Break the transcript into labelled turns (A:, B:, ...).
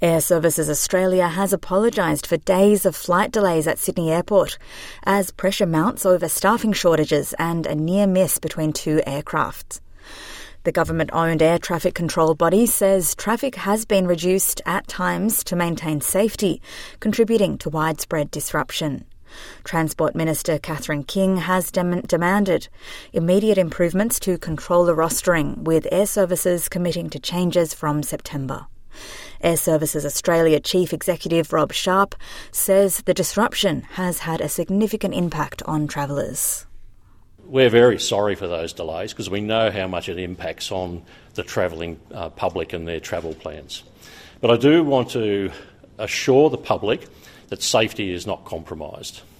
A: Air Services Australia has apologised for days of flight delays at Sydney Airport as pressure mounts over staffing shortages and a near miss between two aircraft. The government-owned air traffic control body says traffic has been reduced at times to maintain safety, contributing to widespread disruption. Transport Minister Catherine King has demanded immediate improvements to controller rostering, with Air Services committing to changes from September. Air Services Australia Chief Executive Rob Sharp says the disruption has had a significant impact on travellers.
B: We're very sorry for those delays because we know how much it impacts on the travelling public and their travel plans. But I do want to assure the public that safety is not compromised.